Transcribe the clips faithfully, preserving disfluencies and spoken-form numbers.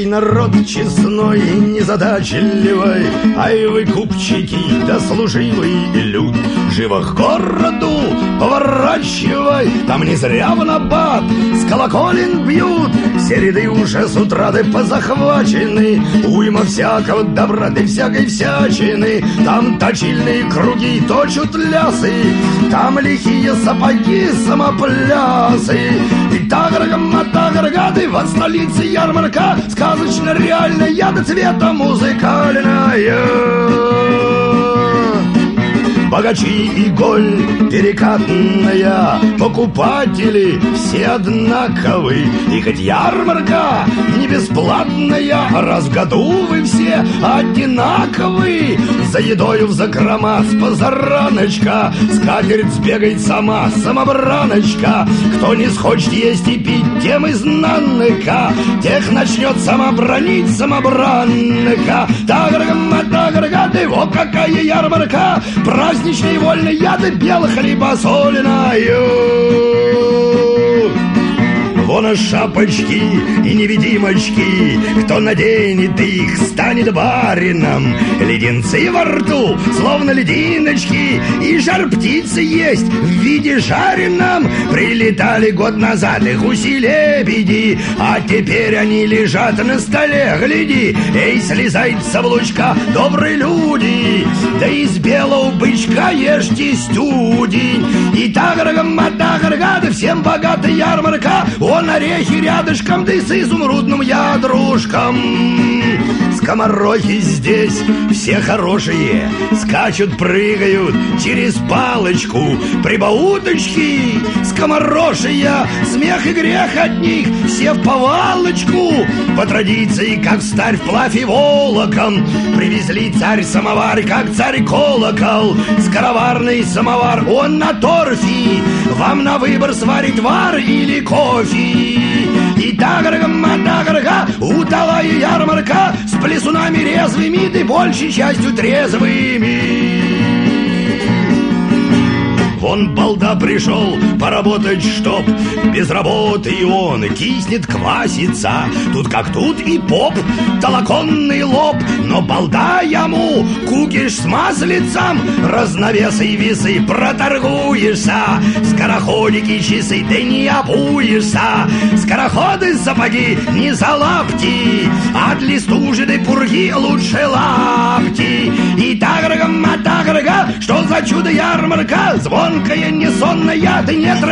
народ честной и незадачливый, ай вы купчики, да служивый люд. Живо к городу поворачивай, там не зря в набат с колоколен бьют. Все ряды уже с утра да позахвачены, уйма всякого добра да всякой всячины. Там точильные круги точут лясы, там лихие сапоги самоплясы. И таграга-матаграга, вот столица ярмарка, сказочно реальная до цвета музыкальная. Богачи и голь перекатная, покупатели все одинаковы. И хоть ярмарка не бесплатная, раз в году вы все одинаковы. За едою в закрома с позараночка, скатерть сбегает сама, самобраночка. Кто не схочет есть и пить, тем изнанка, тех начнет сама бронить самобранка. Таграга-матаграга, ты во какая ярмарка, праздничный вольный яды белых хлеба-соленаю. Вон и шапочки и невидимочки, кто наденет их, станет барином. Леденцы во рту, словно льдиночки, и жар птицы есть в виде жареном. Прилетали год назад и гуси-лебеди, а теперь они лежат на столе, гляди. Эй, слезайте с облучка, добрые люди, да из белого бычка ешьте студень. И таграга-матаграга, да всем богатая ярмарка, вон орехи рядышком, да и с изумрудным ядрушком. Скоморохи здесь все хорошие, скачут, прыгают через палочку. Прибауточки скоморошия, смех и грех от них, все в повалочку. По традиции, как старь вплавь и волоком, привезли царь-самовар, как царь-колокол. Скороварный самовар, он на торфе, вам на выбор сварить вар или кофе. И таграга-матаграга, удалая ярмарка, с плесунами резвыми, да большей частью трезвыми. Вон балда пришел поработать, чтоб без работы и он киснет, квасится. Тут как тут и поп, толоконный лоб, но балда ему кукиш с маслицем, разновесы и весы проторгуешься. Скороходики часы, ты не обуешься. Скороходы сапоги не за лапти, а для стужи пурги лучше лапти. И таграга-матаграга, что за чудо ярмарка, звонкая, не сонная, да не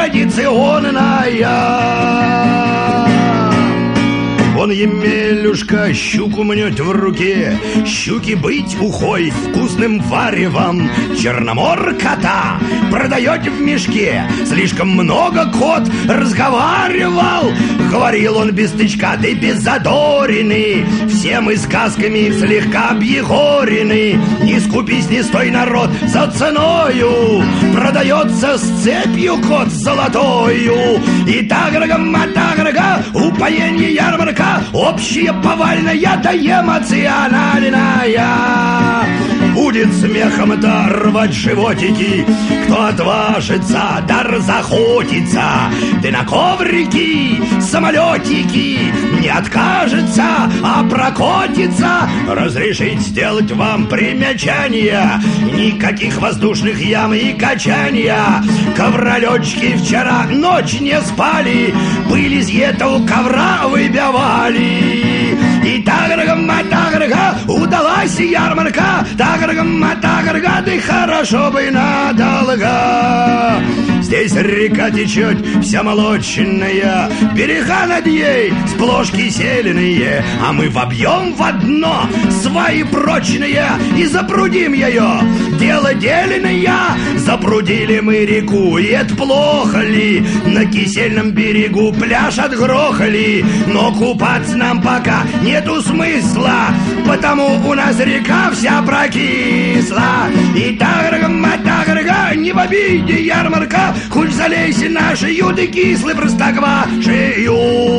традиционная. Вон Емелюшка щуку мнет в руке, щуки быть ухой вкусным варевом. Черномор кота продает в мешке, слишком много кот разговаривал. Говорил он без тычка, да без задорины, все мы сказками слегка объегорены. Не скупись, не стой, народ, за ценою, продается с цепью кот золотою. И таграга-матаграга, упоенье ярмарка, общая повальная да эмоциональная. Будет смехом-то рвать животики, кто отважится да разохотится. Да на коврики, самолетики не откажется, а прокотится. Разрешить сделать вам примечание, никаких воздушных ям и качания. Ковролетчики вчера ночь не спали, пыль из этого ковра выбивали. И таграга-матаграга, удалась ярмарка, таграга-матаграга, да хорошо бы надолго. Здесь река течет вся молочная, берега над ей сплошь киселиные, а мы вобьем в одно сваи прочные и запрудим ее. Дело деленное, запрудили мы реку, и это плохо ли? На кисельном берегу пляж отгрохали, но купаться нам пока нету смысла, потому у нас река вся прокисла. И таграга-матаграга, не в обиде ярмарка, хоть залейся нашею, да кислый простоквашею.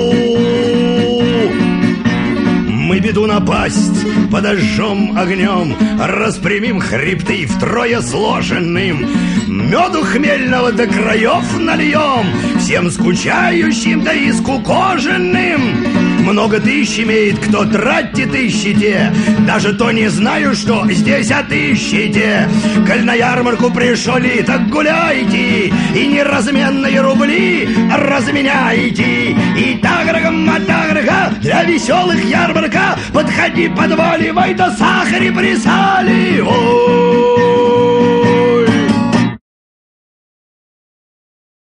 Мы беду напасть, подожжем огнем, распрямим хребты втрое сложенным, меду хмельного до краев нальем, всем скучающим да и скукоженным. много тысяч имеет, кто тратит ищите. Даже то не знаю, что здесь отыщите. Коль на ярмарку пришли, так гуляйте, и неразменные рубли разменяйте. И таграга-матаграга, для веселых ярмарка, подходи, подваливай, да сахаре присали. О!